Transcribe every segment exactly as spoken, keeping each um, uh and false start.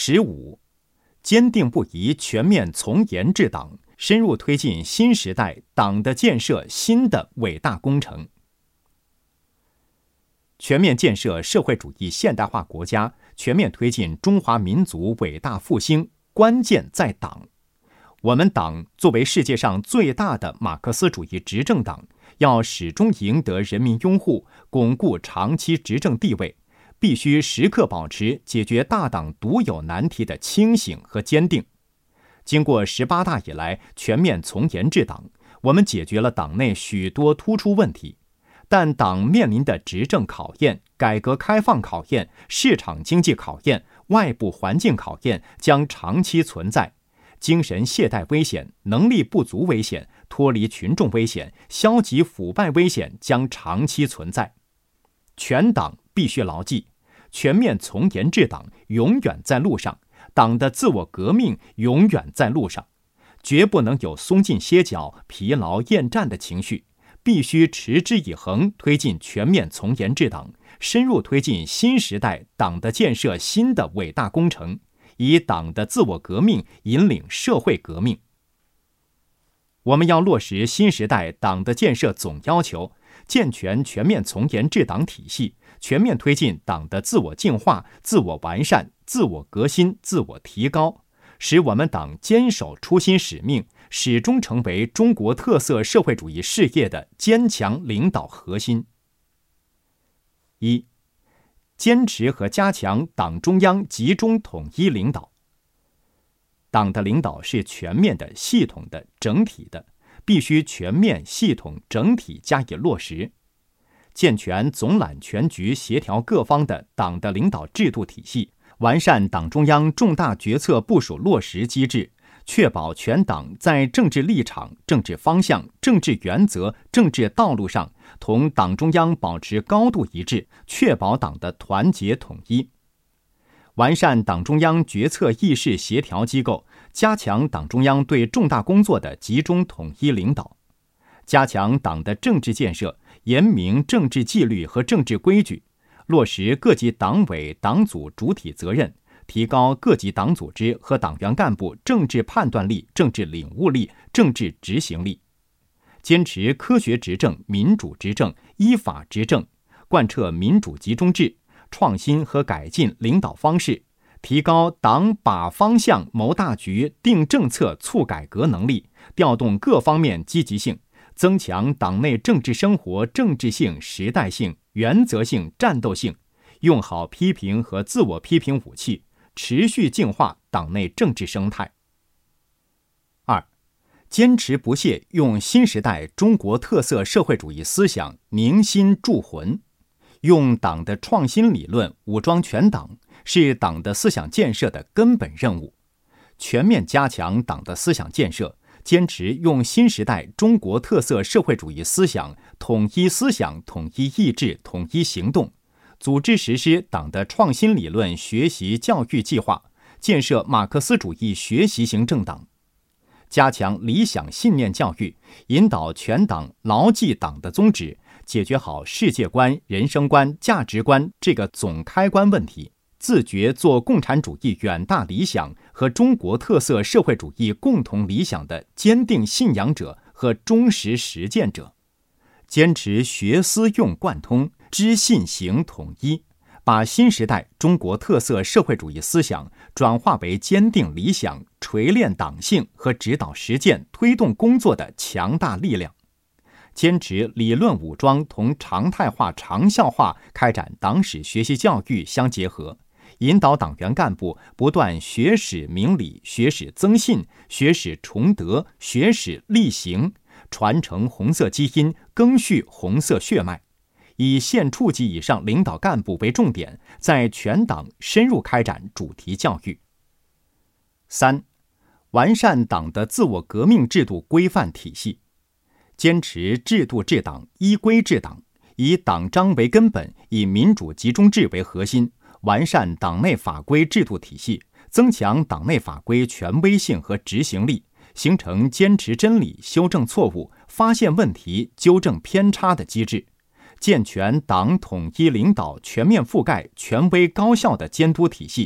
十五，坚定不移全面从严治党，深入推进新时代党的建设新的伟大工程。全面建设社会主义现代化国家，全面推进中华民族伟大复兴，关键在党。我们党作为世界上最大的马克思主义执政党，要始终赢得人民拥护，巩固长期执政地位，必须时刻保持解决大党独有难题的清醒和坚定。经过十八大以来全面从严治党，我们解决了党内许多突出问题，但党面临的执政考验、改革开放考验、市场经济考验、外部环境考验将长期存在。精神懈怠危险、能力不足危险、脱离群众危险、消极腐败危险将长期存在。全党必须牢记，全面从严治党永远在路上，党的自我革命永远在路上，绝不能有松劲歇脚、疲劳厌战的情绪，必须持之以恒推进全面从严治党，深入推进新时代党的建设新的伟大工程，以党的自我革命引领社会革命。我们要落实新时代党的建设总要求，健全全面从严治党体系，全面推进党的自我净化、自我完善、自我革新、自我提高，使我们党坚守初心使命，始终成为中国特色社会主义事业的坚强领导核心。一、坚持和加强党中央集中统一领导。党的领导是全面的、系统的、整体的，必须全面、系统、整体加以落实。健全总揽全局、协调各方的党的领导制度体系，完善党中央重大决策部署落实机制，确保全党在政治立场、政治方向、政治原则、政治道路上同党中央保持高度一致，确保党的团结统一。完善党中央决策议事协调机构，加强党中央对重大工作的集中统一领导，加强党的政治建设，严明政治纪律和政治规矩，落实各级党委党组主体责任，提高各级党组织和党员干部政治判断力、政治领悟力、政治执行力，坚持科学执政、民主执政、依法执政，贯彻民主集中制，创新和改进领导方式，提高党把方向、谋大局、定政策、促改革能力，调动各方面积极性，增强党内政治生活政治性、时代性、原则性、战斗性，用好批评和自我批评武器，持续净化党内政治生态。二、坚持不懈用新时代中国特色社会主义思想凝心铸魂，用党的创新理论武装全党，是党的思想建设的根本任务。全面加强党的思想建设，坚持用新时代中国特色社会主义思想统一思想、统一意志、统一行动，组织实施党的创新理论学习教育计划，建设马克思主义学习型政党。加强理想信念教育，引导全党牢记党的宗旨，解决好世界观、人生观、价值观这个总开关问题，自觉做共产主义远大理想和中国特色社会主义共同理想的坚定信仰者和忠实实践者。坚持学思用贯通，知信行统一，把新时代中国特色社会主义思想转化为坚定理想、锤炼党性和指导实践推动工作的强大力量。坚持理论武装同常态化、长效化开展党史学习教育相结合，引导党员干部不断学史明理、学史增信、学史崇德、学史力行，传承红色基因，赓续红色血脉，以县处级以上领导干部为重点，在全党深入开展主题教育。三、完善党的自我革命制度规范体系，坚持制度治党、依规治党，以党章为根本，以民主集中制为核心，完善党内法规制度体系，增强党内法规权威性和执行力，形成坚持真理、修正错误、发现问题、纠正偏差的机制，健全党统一领导全面覆盖、权威高效的监督体系，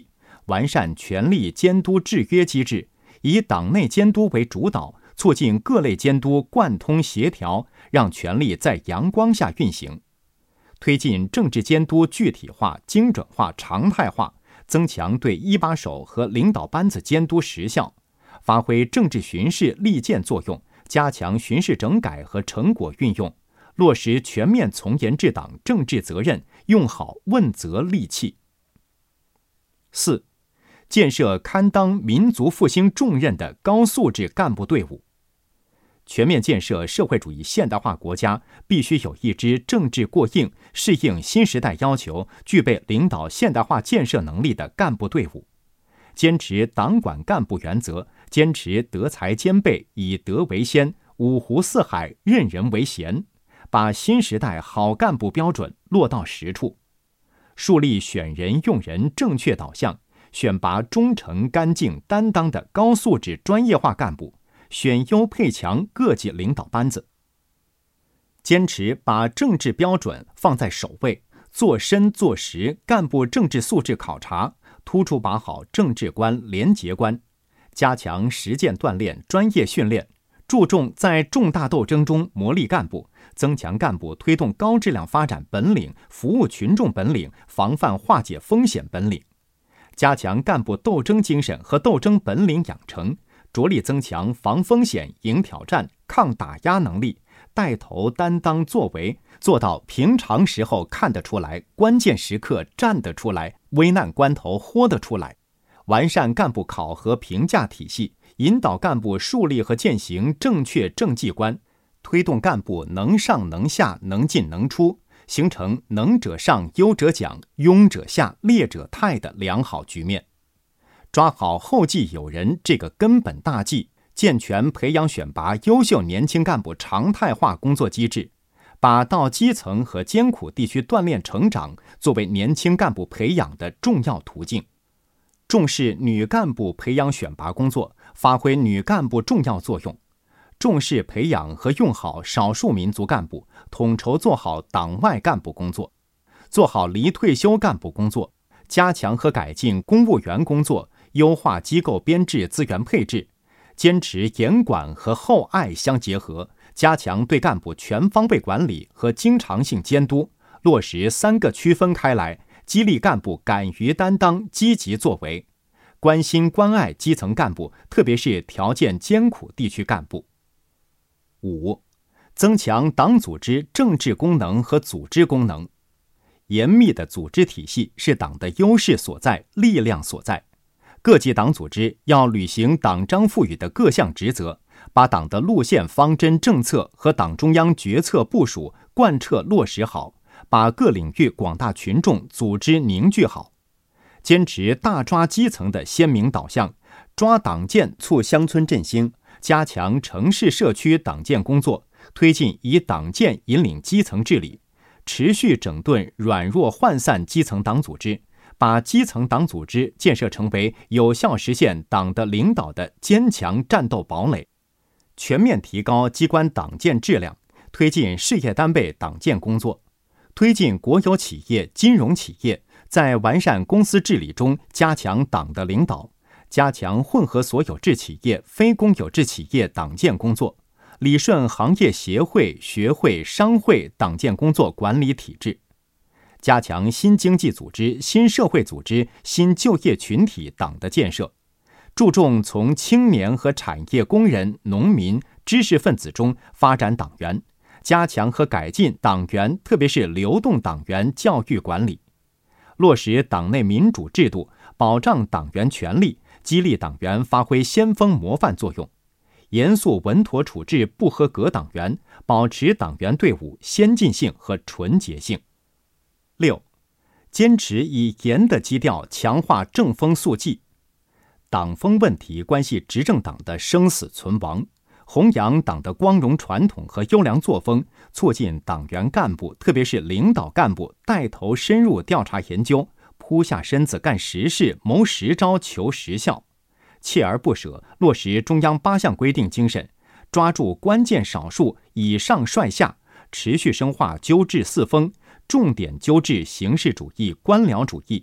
完善权力监督制约机制，以党内监督为主导，促进各类监督贯通协调，让权力在阳光下运行。推进政治监督具体化、精准化、常态化，增强对一把手和领导班子监督实效，发挥政治巡视利剑作用，加强巡视整改和成果运用，落实全面从严治党政治责任，用好问责利器。四、建设堪当民族复兴重任的高素质干部队伍。全面建设社会主义现代化国家，必须有一支政治过硬、适应新时代要求、具备领导现代化建设能力的干部队伍。坚持党管干部原则，坚持德才兼备、以德为先、五湖四海任人为贤，把新时代好干部标准落到实处。树立选人用人正确导向，选拔忠诚、干净、担当的高素质专业化干部，选优配强各级领导班子。坚持把政治标准放在首位，做深做实干部政治素质考察，突出把好政治观、廉洁观，加强实践锻炼、专业训练，注重在重大斗争中磨砺干部，增强干部推动高质量发展本领、服务群众本领、防范化解风险本领，加强干部斗争精神和斗争本领养成，着力增强防风险、迎挑战、抗打压能力，带头担当作为，做到平常时候看得出来，关键时刻站得出来，危难关头豁得出来。完善干部考核评价体系，引导干部树立和践行正确政绩观，推动干部能上能下、能进能出，形成能者上、优者奖、庸者下、劣者汰的良好局面。抓好后继有人这个根本大计，健全培养选拔优秀年轻干部常态化工作机制，把到基层和艰苦地区锻炼成长作为年轻干部培养的重要途径。重视女干部培养选拔工作，发挥女干部重要作用。重视培养和用好少数民族干部，统筹做好党外干部工作，做好离退休干部工作，加强和改进公务员工作，优化机构编制资源配置，坚持严管和厚爱相结合，加强对干部全方位管理和经常性监督，落实三个区分开来，激励干部敢于担当、积极作为，关心关爱基层干部，特别是条件艰苦地区干部。五、增强党组织政治功能和组织功能。严密的组织体系是党的优势所在、力量所在。各级党组织要履行党章赋予的各项职责，把党的路线方针政策和党中央决策部署贯彻落实好，把各领域广大群众组织凝聚好。坚持大抓基层的鲜明导向，抓党建促乡村振兴，加强城市社区党建工作，推进以党建引领基层治理，持续整顿软弱涣散基层党组织，把基层党组织建设成为有效实现党的领导的坚强战斗堡垒，全面提高机关党建质量，推进事业单位党建工作，推进国有企业、金融企业在完善公司治理中加强党的领导，加强混合所有制企业、非公有制企业党建工作，理顺行业协会、学会、商会党建工作管理体制，加强新经济组织、新社会组织、新就业群体党的建设，注重从青年和产业工人、农民、知识分子中发展党员，加强和改进党员，特别是流动党员教育管理，落实党内民主制度，保障党员权利，激励党员发挥先锋模范作用，严肃稳妥处置不合格党员，保持党员队伍先进性和纯洁性。六、坚持以严的基调强化正风肃纪。党风问题关系执政党的生死存亡，弘扬党的光荣传统和优良作风，促进党员干部，特别是领导干部带头深入调查研究，扑下身子干实事，谋实招求实效，锲而不舍落实中央八项规定精神，抓住关键少数，以上率下，持续深化纠治四风，重点纠治形式主义、官僚主义，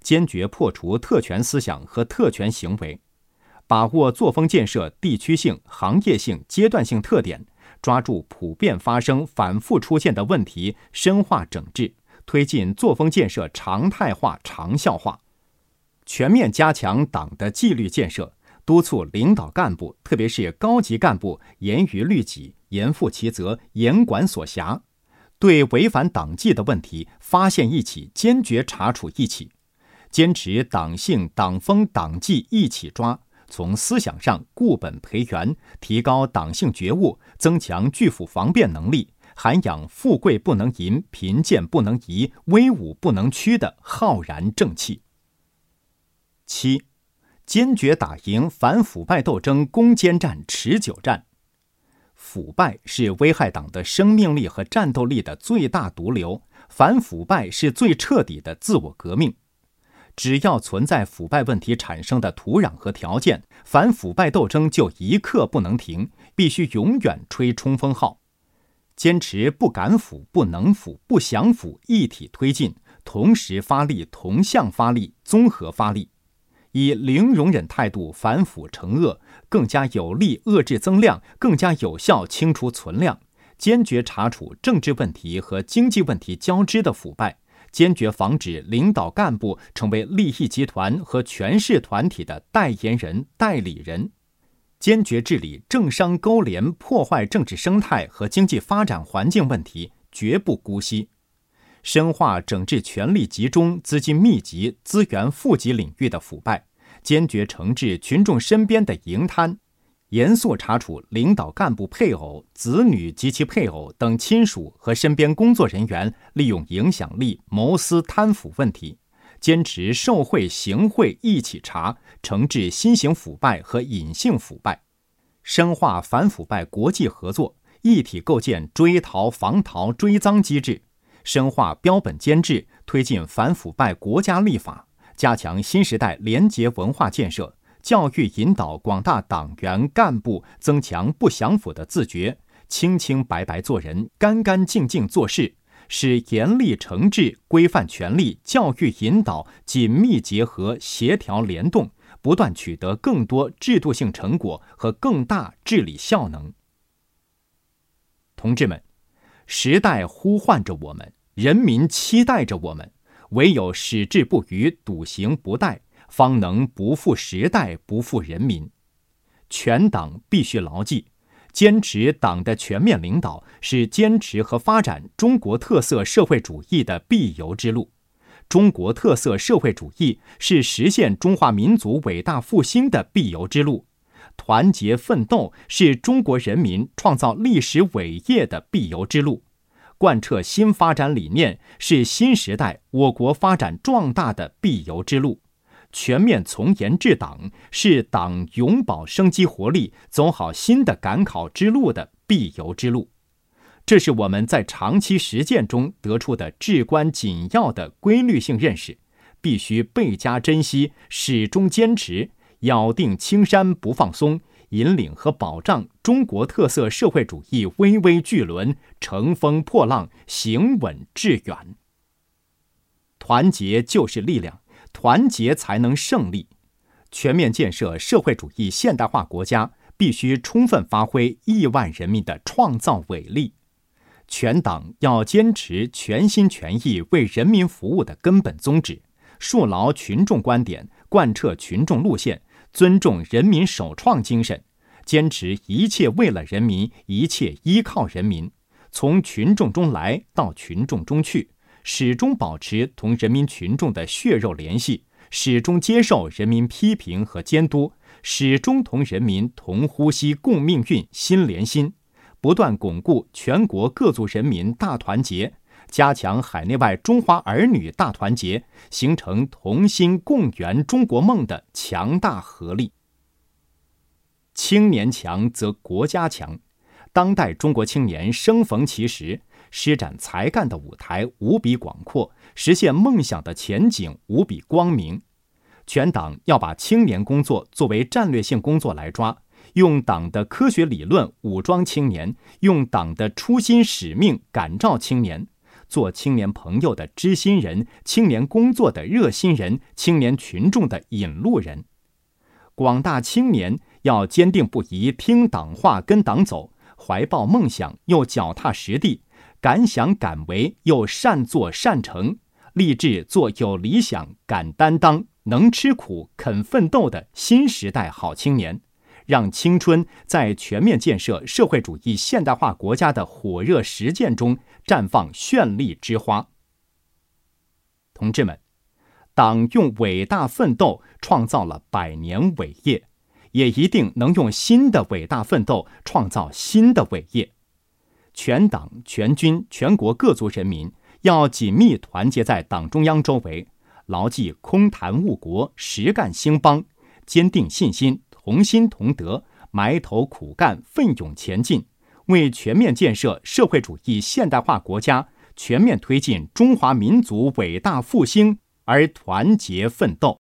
坚决破除特权思想和特权行为，把握作风建设地区性、行业性、阶段性特点，抓住普遍发生、反复出现的问题，深化整治，推进作风建设常态化、长效化，全面加强党的纪律建设，督促领导干部，特别是高级干部，严于律己，严负其责，严管所辖。对违反党纪的问题，发现一起，坚决查处一起，坚持党性、党风、党纪一起抓，从思想上固本培元，提高党性觉悟，增强拒腐防变能力，涵养富贵不能淫、贫贱不能移、威武不能屈的浩然正气。七，坚决打赢反腐败斗争攻坚战、持久战。腐败是危害党的生命力和战斗力的最大毒瘤，反腐败是最彻底的自我革命。只要存在腐败问题产生的土壤和条件，反腐败斗争就一刻不能停，必须永远吹冲锋号。坚持不敢腐、不能腐、不想腐一体推进，同时发力、同向发力、综合发力，以零容忍态度反腐惩恶，更加有力遏制增量，更加有效清除存量，坚决查处政治问题和经济问题交织的腐败，坚决防止领导干部成为利益集团和权势团体的代言人、代理人，坚决治理政商勾连破坏政治生态和经济发展环境问题，绝不姑息。深化整治权力集中、资金密集、资源富集领域的腐败，坚决惩治群众身边的营贪，严肃查处领导干部配偶、子女及其配偶等亲属和身边工作人员利用影响力谋私贪腐问题，坚持受贿行贿一起查，惩治新型腐败和隐性腐败，深化反腐败国际合作，一体构建追逃防逃追赃机制，深化标本监制，推进反腐败国家立法，加强新时代廉洁文化建设，教育引导广大党员干部增强不享腐的自觉，清清白白做人，干干净净做事，使严厉惩治、规范权力、教育引导紧密结合、协调联动，不断取得更多制度性成果和更大治理效能。同志们，时代呼唤着我们，人民期待着我们，唯有矢志不渝、笃行不怠，方能不负时代、不负人民。全党必须牢记，坚持党的全面领导是坚持和发展中国特色社会主义的必由之路。中国特色社会主义是实现中华民族伟大复兴的必由之路。团结奋斗是中国人民创造历史伟业的必由之路。贯彻新发展理念是新时代我国发展壮大的必由之路。全面从严治党是党永葆生机活力、走好新的赶考之路的必由之路。这是我们在长期实践中得出的至关紧要的规律性认识，必须倍加珍惜，始终坚持，咬定青山不放松，引领和保障中国特色社会主义巍巍巨轮乘风破浪，行稳致远。团结就是力量，团结才能胜利。全面建设社会主义现代化国家，必须充分发挥亿万人民的创造伟力。全党要坚持全心全意为人民服务的根本宗旨，树牢群众观点，贯彻群众路线，尊重人民首创精神，坚持一切为了人民，一切依靠人民，从群众中来到群众中去，始终保持同人民群众的血肉联系，始终接受人民批评和监督，始终同人民同呼吸共命运，心连心，不断巩固全国各族人民大团结，加强海内外中华儿女大团结，形成同心共圆中国梦的强大合力。青年强则国家强，当代中国青年生逢其时，施展才干的舞台无比广阔，实现梦想的前景无比光明。全党要把青年工作作为战略性工作来抓，用党的科学理论武装青年，用党的初心使命感召青年， 做青年朋友的知心人，青年工作的热心人，青年群众的引路人。广大青年要坚定不移听党话跟党走，怀抱梦想又脚踏实地，敢想敢为又善作善成，立志做有理想、敢担当、能吃苦、肯奋斗的新时代好青年，让青春在全面建设社会主义现代化国家的火热实践中绽放绚丽之花。同志们，党用伟大奋斗创造了百年伟业，也一定能用新的伟大奋斗创造新的伟业。全党全军全国各族人民要紧密团结在党中央周围，牢记空谈误国，实干兴邦，坚定信心，同心同德，埋头苦干，奋勇前进，为全面建设社会主义现代化国家，全面推进中华民族伟大复兴而团结奋斗。